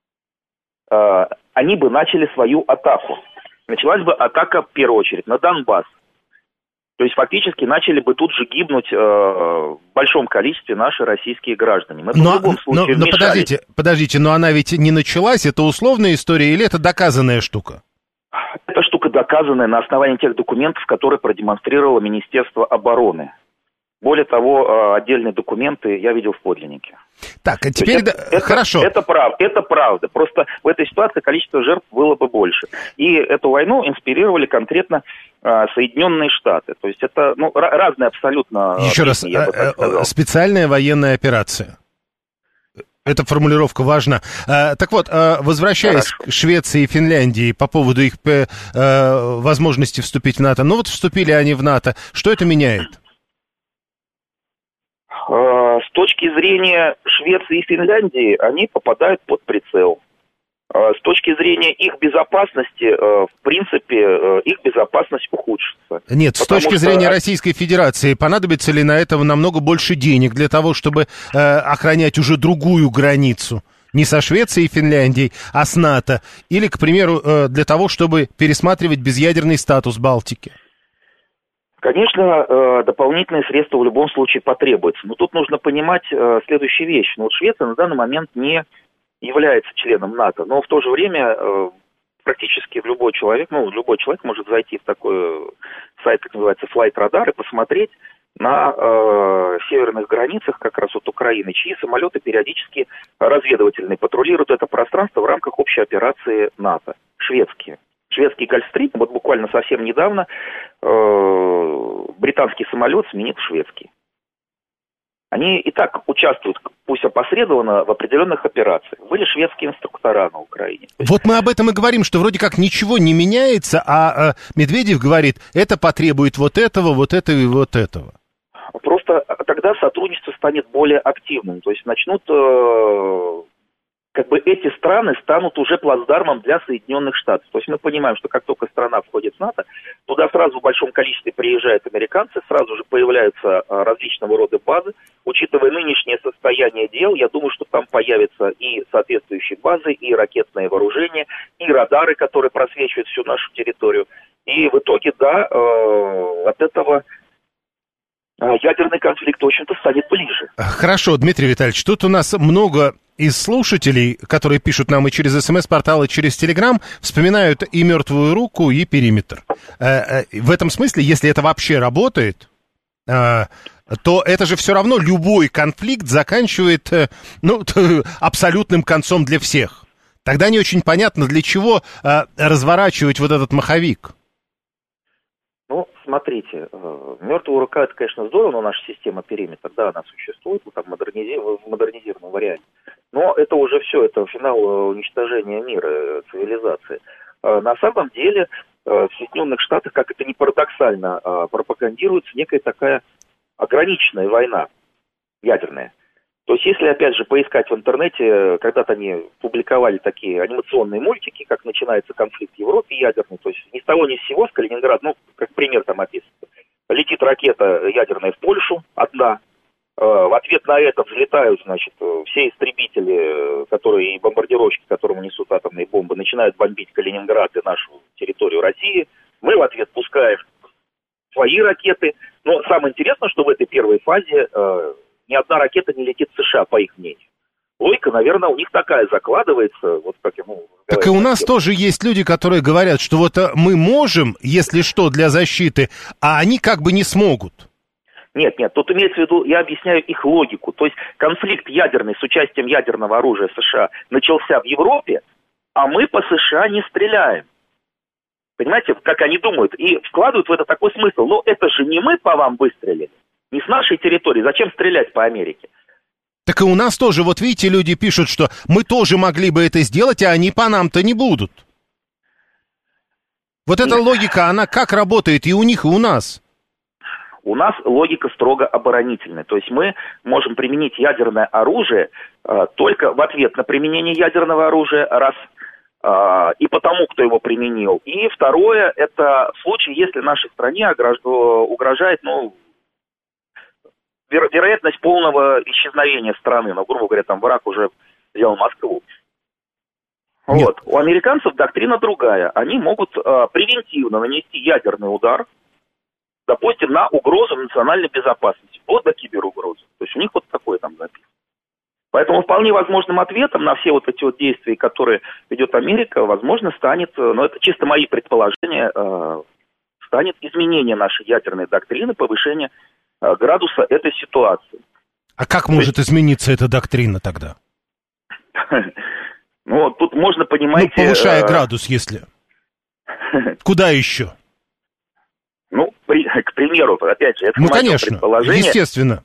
Speaker 14: они бы начали свою атаку. Началась бы атака, в первую очередь, на Донбасс. То есть фактически начали бы тут же гибнуть в большом количестве наши российские граждане. Мы в любом случае вмешались.
Speaker 3: Подождите, но она ведь не началась, это условная история или это доказанная штука?
Speaker 14: Это штука доказанная на основании тех документов, которые продемонстрировало Министерство обороны. Более того, отдельные документы я видел в подлиннике.
Speaker 3: Так, а теперь... Хорошо.
Speaker 14: Это правда. Просто в этой ситуации количество жертв было бы больше. И эту войну инспирировали конкретно Соединенные Штаты. То есть это разные абсолютно...
Speaker 3: Еще раз, специальная военная операция. Эта формулировка важна. Так вот, возвращаясь к Швеции и Финляндии по поводу их возможности вступить в НАТО. Ну вот вступили они в НАТО. Что это меняет?
Speaker 14: С точки зрения Швеции и Финляндии, они попадают под прицел. С точки зрения их безопасности, в принципе, их безопасность ухудшится.
Speaker 3: Нет, с точки зрения Российской Федерации, понадобится ли на это намного больше денег для того, чтобы охранять уже другую границу? Не со Швецией и Финляндией, а с НАТО. Или, к примеру, для того, чтобы пересматривать безъядерный статус Балтики?
Speaker 14: Конечно, дополнительные средства в любом случае потребуются. Но тут нужно понимать следующую вещь. Вот Швеция на данный момент не является членом НАТО, но в то же время практически любой человек может зайти в такой сайт, как называется Flight Radar, и посмотреть на северных границах как раз от Украины, чьи самолеты периодически разведывательные патрулируют это пространство в рамках общей операции НАТО. Шведские. Шведский Гольфстрим, вот буквально совсем недавно британский самолет сменил шведский. Они и так участвуют, пусть опосредованно, в определенных операциях. Были шведские инструктора на Украине.
Speaker 3: Вот мы об этом и говорим, что вроде как ничего не меняется, а Медведев говорит, это потребует вот этого и вот этого.
Speaker 14: Просто тогда сотрудничество станет более активным. То есть начнут... эти страны станут уже плацдармом для Соединенных Штатов. То есть мы понимаем, что как только страна входит в НАТО, туда сразу в большом количестве приезжают американцы, сразу же появляются различного рода базы. Учитывая нынешнее состояние дел, я думаю, что там появятся и соответствующие базы, и ракетное вооружение, и и радары, которые просвечивают всю нашу территорию. И в итоге, да, от этого ядерный конфликт, в общем-то, станет ближе.
Speaker 3: Хорошо, Дмитрий Витальевич, тут у нас много из слушателей, которые пишут нам и через СМС-портал, и через Телеграм, вспоминают и «Мертвую руку», и «Периметр». В этом смысле, если это вообще работает, то это же все равно любой конфликт заканчивает абсолютным концом для всех. Тогда не очень понятно, для чего разворачивать вот этот маховик.
Speaker 14: Ну, смотрите, «Мертвая рука» — это, конечно, здорово, но наша система «Периметр», да, она существует там, в модернизированном варианте. Но это уже все, это финал уничтожения мира, цивилизации. На самом деле в Соединенных Штатах, как это ни парадоксально, пропагандируется некая такая ограниченная война ядерная. То есть, если, опять же, поискать в интернете, когда-то они публиковали такие анимационные мультики, как начинается конфликт в Европе ядерный, то есть ни с того ни с сего, с Калининграда, ну, как пример там описан. Летит ракета ядерная в Польшу, одна. В ответ на это взлетают, значит, все истребители, которые и бомбардировщики, которым несут атомные бомбы, начинают бомбить Калининград и нашу территорию России. Мы в ответ пускаем свои ракеты. Но самое интересное, что в этой первой фазе ни одна ракета не летит в США, по их мнению. Логика, наверное, у них такая закладывается, вот как ему...
Speaker 3: Так и у нас тоже есть люди, которые говорят, что вот мы можем, если что, для защиты, а они как бы не смогут.
Speaker 14: Нет, тут имеется в виду, я объясняю их логику. То есть конфликт ядерный с участием ядерного оружия США начался в Европе, а мы по США не стреляем. Понимаете, как они думают, и вкладывают в это такой смысл. Ну, это же не мы по вам выстрелили, не с нашей территории, зачем стрелять по Америке?
Speaker 3: Так и у нас тоже, вот видите, люди пишут, что мы тоже могли бы это сделать, а они по нам-то не будут. Вот эта логика, она как работает и у них, и у нас?
Speaker 14: У нас логика строго оборонительная. То есть мы можем применить ядерное оружие только в ответ на применение ядерного оружия, раз, и потому, кто его применил. И второе, это в случае, если нашей стране угрожает, вероятность полного исчезновения страны. Ну, грубо говоря, там враг уже взял Москву. Вот. У американцев доктрина другая. Они могут превентивно нанести ядерный удар, допустим, на угрозу национальной безопасности, вплоть до киберугрозы. То есть у них вот такое там написано. Поэтому вполне возможным ответом на все вот эти вот действия, которые ведет Америка, возможно, станет, но это чисто мои предположения, станет изменение нашей ядерной доктрины, повышение градуса этой ситуации.
Speaker 3: А как может измениться эта доктрина тогда?
Speaker 14: Ну, тут можно, понимаете...
Speaker 3: повышая градус, если... Куда еще?
Speaker 14: Ну, к примеру, опять же, это мое
Speaker 3: конечно,
Speaker 14: предположение.
Speaker 3: Естественно.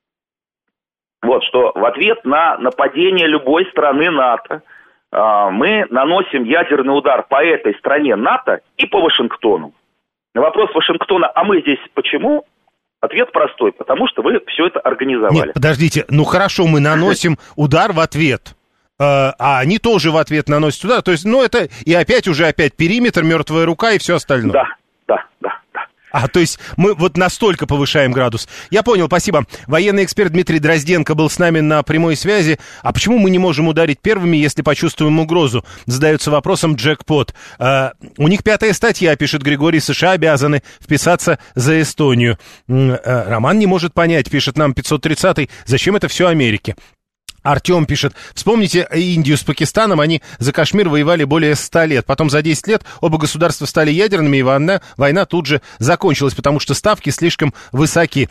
Speaker 14: Вот, что в ответ на нападение любой страны НАТО мы наносим ядерный удар по этой стране НАТО и по Вашингтону. На вопрос Вашингтона, а мы здесь почему? Ответ простой, потому что вы все это организовали.
Speaker 3: Нет, подождите, хорошо, мы наносим удар в ответ, а они тоже в ответ наносят удар. То есть, это и опять периметр, мертвая рука и все остальное.
Speaker 14: Да.
Speaker 3: То есть мы вот настолько повышаем градус. Я понял, спасибо. Военный эксперт Дмитрий Дрозденко был с нами на прямой связи. А почему мы не можем ударить первыми, если почувствуем угрозу? Задается вопросом Джекпот. У них 5-я статья, пишет Григорий, США обязаны вписаться за Эстонию. Роман не может понять, пишет нам 530-й, зачем это все Америке? Артем пишет, вспомните Индию с Пакистаном, они за Кашмир воевали более 100 лет, потом за 10 лет оба государства стали ядерными, и война тут же закончилась, потому что ставки слишком высоки.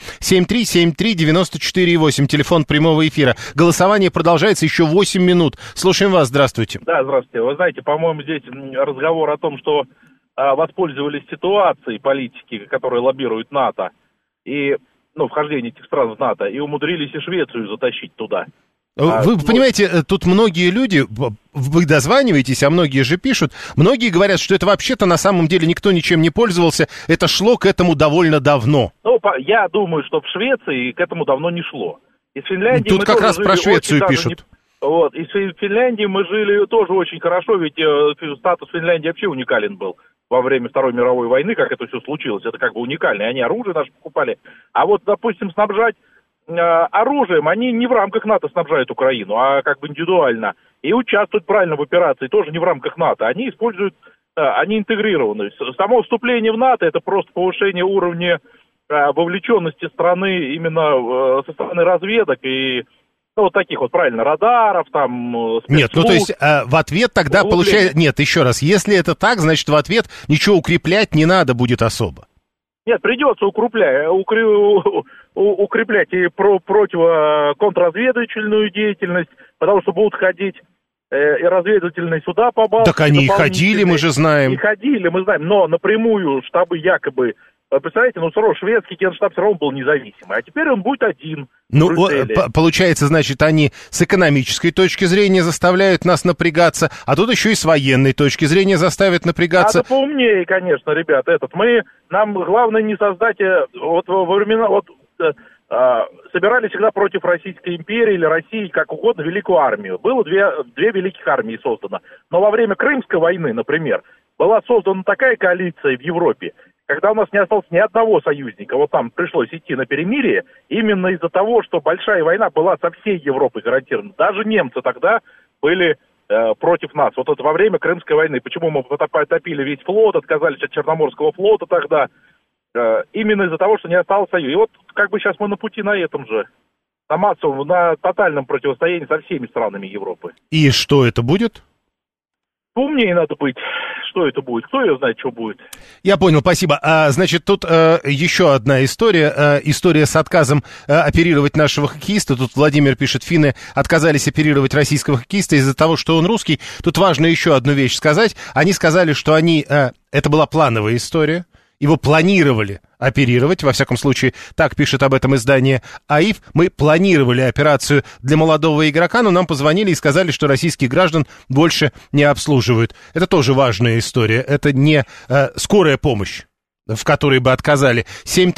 Speaker 3: 7373948, телефон прямого эфира. Голосование продолжается еще 8 минут. Слушаем вас, здравствуйте.
Speaker 15: Да, здравствуйте. Вы знаете, по-моему, здесь разговор о том, что воспользовались ситуацией политики, которые лоббируют НАТО, и вхождение этих стран в НАТО, и умудрились и Швецию затащить туда.
Speaker 3: Вы понимаете, тут многие люди, вы дозваниваетесь, а многие же пишут, многие говорят, что это вообще-то на самом деле никто ничем не пользовался, это шло к этому довольно давно.
Speaker 15: Я думаю, что в Швеции к этому давно не шло. Из Финляндии
Speaker 3: тут как раз про Швецию пишут.
Speaker 15: Из Финляндии мы жили тоже очень хорошо, ведь статус Финляндии вообще уникален был во время Второй мировой войны, как это все случилось, это как бы уникально, и они оружие наше покупали. А вот, допустим, снабжать оружием, они не в рамках НАТО снабжают Украину, а как бы индивидуально. и участвуют правильно в операции, тоже не в рамках НАТО. Они используют, они интегрированы. Само вступление в НАТО – это просто повышение уровня вовлеченности страны именно со стороны разведок и вот таких вот, правильно, радаров, там, спецслужб.
Speaker 3: Нет, ну то есть в ответ тогда получается... Нет, еще раз, если это так, значит в ответ ничего укреплять не надо будет особо.
Speaker 15: Нет, придется укреплять и контрразведывательную деятельность, потому что будут ходить и разведывательные суда по Балтике.
Speaker 3: Так они и ходили, мы же знаем.
Speaker 15: И ходили, мы знаем, но напрямую штабы якобы... Представляете, шведский генштаб все равно был независимый, а теперь он будет один.
Speaker 3: Ну, получается, значит, они с экономической точки зрения заставляют нас напрягаться, а тут еще и с военной точки зрения заставят напрягаться.
Speaker 15: Надо поумнее, конечно, ребят, нам главное не создать, вот во времена, собирали всегда против Российской империи или России, как угодно, великую армию. Было две великих армии создано, но во время Крымской войны, например, была создана такая коалиция в Европе, когда у нас не осталось ни одного союзника, вот там пришлось идти на перемирие, именно из-за того, что большая война была со всей Европой гарантирована. Даже немцы тогда были против нас. Вот это во время Крымской войны. Почему мы потопили весь флот, отказались от Черноморского флота тогда? Именно из-за того, что не осталось союза. И вот как бы сейчас мы на пути на этом же, на массовом, на тотальном противостоянии со всеми странами Европы.
Speaker 3: И что это будет?
Speaker 15: Умнее надо быть. Что это будет? Кто ее знает, что будет?
Speaker 3: Я понял, спасибо. Значит, тут еще одна история. История с отказом оперировать нашего хоккеиста. Тут Владимир пишет, финны отказались оперировать российского хоккеиста из-за того, что он русский. Тут важно еще одну вещь сказать. Они сказали, что это была плановая история. Его планировали оперировать, во всяком случае, так пишет об этом издание АИФ. Мы планировали операцию для молодого игрока, но нам позвонили и сказали, что российских граждан больше не обслуживают. Это тоже важная история, это не скорая помощь, в которой бы отказали.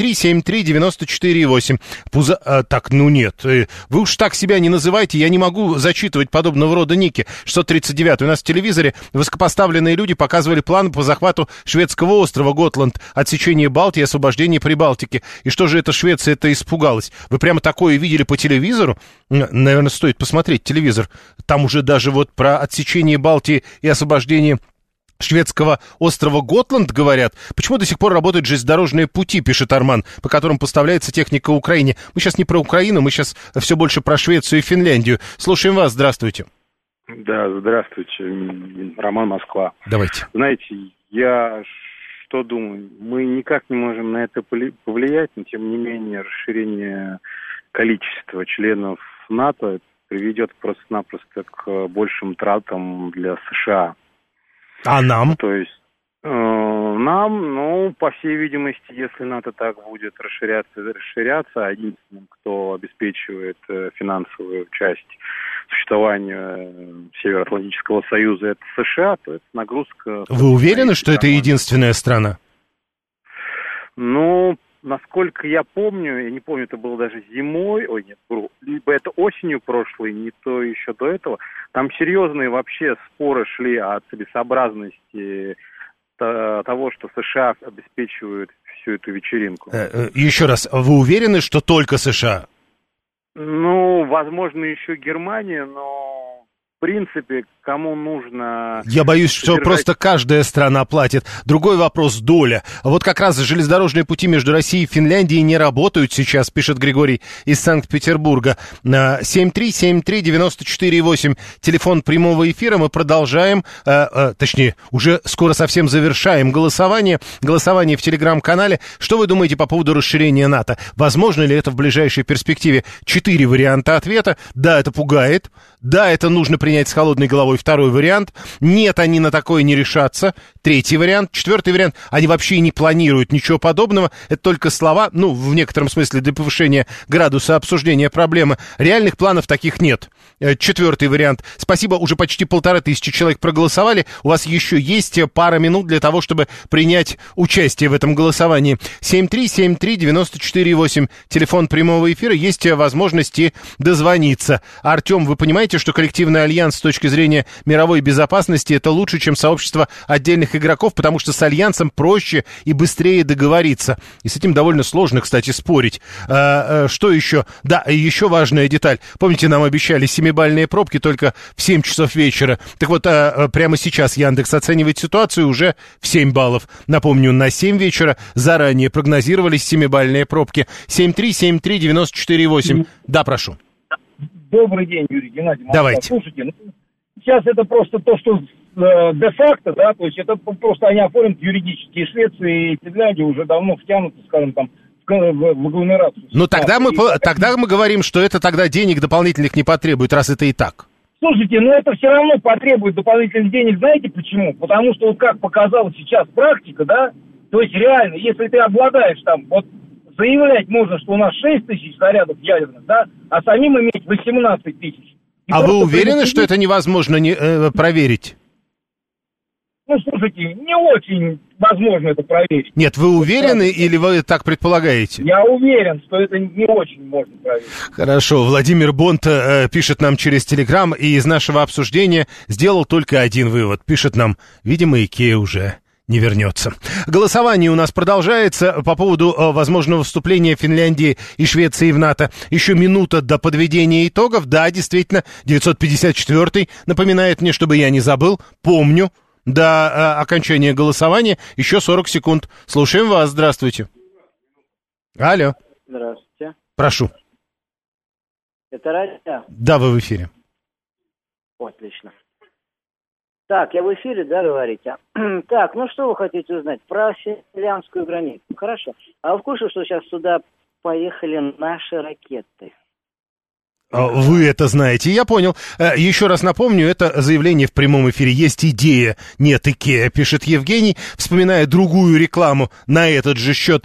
Speaker 3: 7373948. Так, ну нет, вы уж так себя не называйте, я не могу зачитывать подобного рода ники. 639. У нас в телевизоре высокопоставленные люди показывали план по захвату шведского острова Готланд, отсечение Балтии, освобождение Прибалтики. И что же это Швеция-то испугалась? Вы прямо такое видели по телевизору? Наверное, стоит посмотреть телевизор. Там уже даже вот про отсечение Балтии и освобождение шведского острова Готланд говорят. Почему до сих пор работают железнодорожные пути, пишет Арман, по которым поставляется техника Украине? Мы сейчас не про Украину, мы сейчас все больше про Швецию и Финляндию. Слушаем вас, здравствуйте.
Speaker 16: Да, здравствуйте, Роман, Москва.
Speaker 3: Давайте.
Speaker 16: Знаете, я что думаю, мы никак не можем на это повлиять, но тем не менее расширение количества членов НАТО приведет просто-напросто к большим тратам для США.
Speaker 3: А нам?
Speaker 16: То есть нам, по всей видимости, если НАТО так будет расширяться, а единственным, кто обеспечивает финансовую часть существования Североатлантического Союза, это США, то это нагрузка...
Speaker 3: Вы уверены, что это единственная страна?
Speaker 16: Насколько я помню, я не помню, это было даже зимой, либо это осенью прошлой, не то еще до этого, там серьезные вообще споры шли о целесообразности того, что США обеспечивают всю эту вечеринку.
Speaker 3: Еще раз, вы уверены, что только США?
Speaker 16: Возможно, еще Германия, но... В принципе, кому нужно...
Speaker 3: Я боюсь, что просто каждая страна платит. Другой вопрос — доля. Вот как раз железнодорожные пути между Россией и Финляндией не работают сейчас, пишет Григорий из Санкт-Петербурга. 7373948, телефон прямого эфира. Мы продолжаем, точнее, уже скоро совсем завершаем голосование. Голосование в Телеграм-канале. Что вы думаете по поводу расширения НАТО? Возможно ли это в ближайшей перспективе? 4 варианта ответа. Да, это пугает. Да, это нужно принять с холодной головой. Второй вариант. Нет, они на такое не решатся. Третий вариант. Четвертый вариант. Они вообще и не планируют ничего подобного. Это только слова, в некотором смысле для повышения градуса обсуждения проблемы. Реальных планов таких нет. Четвертый вариант. Спасибо, уже почти 1500 человек проголосовали. У вас еще есть пара минут для того, чтобы принять участие в этом голосовании. 7373948, телефон прямого эфира. Есть возможности дозвониться. Артем, вы понимаете, что коллективный альянс Альянс с точки зрения мировой безопасности это лучше, чем сообщество отдельных игроков, потому что с Альянсом проще и быстрее договориться. И с этим довольно сложно, кстати, спорить. Что еще? Да, еще важная деталь. Помните, нам обещали 7-бальные пробки только в 7 часов вечера. Так вот, прямо сейчас Яндекс оценивает ситуацию уже в 7 баллов. Напомню, на 7 вечера заранее прогнозировались 7-бальные пробки. 7373948. Да, прошу.
Speaker 17: Добрый день, Юрий Геннадьевич.
Speaker 3: Давайте.
Speaker 17: Слушайте, сейчас это просто то, что де-факто, да, то есть это просто они оформят юридически. И Швеция, и Финляндия уже давно втянуты, скажем, там, в агломерацию.
Speaker 3: Ну, тогда мы говорим, что это тогда денег дополнительных не потребует, раз это и так.
Speaker 17: Слушайте, но это все равно потребует дополнительных денег. Знаете почему? Потому что, вот как показала сейчас практика, да, то есть реально, если ты обладаешь там, вот заявлять можно, что у нас 6 тысяч зарядов ядерных, да, а самим иметь 18 тысяч.
Speaker 3: А вы уверены, что это невозможно проверить?
Speaker 17: Ну, слушайте, не очень возможно это проверить.
Speaker 3: Нет, вы уверены или вы так предполагаете?
Speaker 17: Я уверен, что это не очень можно проверить.
Speaker 3: Хорошо, Владимир Бонд пишет нам через Телеграм, и из нашего обсуждения сделал только один вывод. Пишет нам, видимо, Икея уже не вернется. Голосование у нас продолжается по поводу возможного вступления Финляндии и Швеции в НАТО. Еще минута до подведения итогов. Да, действительно, 954-й напоминает мне, чтобы я не забыл, помню. До окончания голосования еще 40 секунд. Слушаем вас. Здравствуйте. Алло.
Speaker 18: Здравствуйте.
Speaker 3: Прошу.
Speaker 18: Это радио?
Speaker 3: Да, вы в эфире.
Speaker 18: Отлично. Так, я в эфире, да, говорите? Так, ну что вы хотите узнать? Про финляндскую границу. Хорошо. А вы в курсе, что сейчас туда поехали наши ракеты?
Speaker 3: Вы это знаете, я понял. Еще раз напомню, это заявление в прямом эфире. Есть идея, нет Икея, пишет Евгений, вспоминая другую рекламу на этот же счет.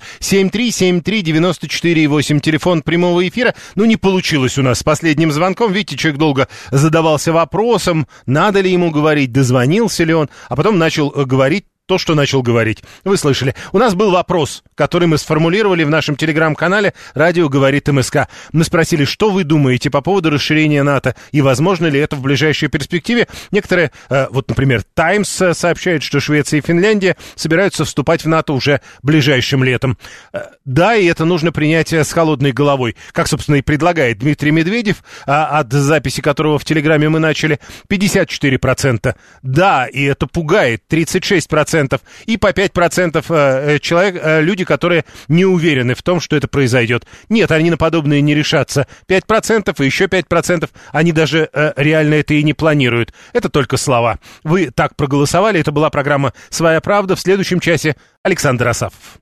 Speaker 3: 7373948, телефон прямого эфира. Ну, не получилось у нас с последним звонком. Видите, человек долго задавался вопросом, надо ли ему говорить, дозвонился ли он, а потом начал говорить то, что начал говорить. Вы слышали. У нас был вопрос, который мы сформулировали в нашем телеграм-канале «Радио говорит МСК». Мы спросили, что вы думаете по поводу расширения НАТО и возможно ли это в ближайшей перспективе. Некоторые, вот, например, «Таймс» сообщает, что Швеция и Финляндия собираются вступать в НАТО уже ближайшим летом. Да, и это нужно принять с холодной головой, как, собственно, и предлагает Дмитрий Медведев, от записи которого в телеграме мы начали, 54%. Да, и это пугает, 36%. И по 5% человек, люди, которые не уверены в том, что это произойдет. Нет, они на подобное не решатся. 5% и еще 5%, они даже реально это и не планируют. Это только слова. Вы так проголосовали, это была программа «Своя правда». В следующем часе Александр Асафов.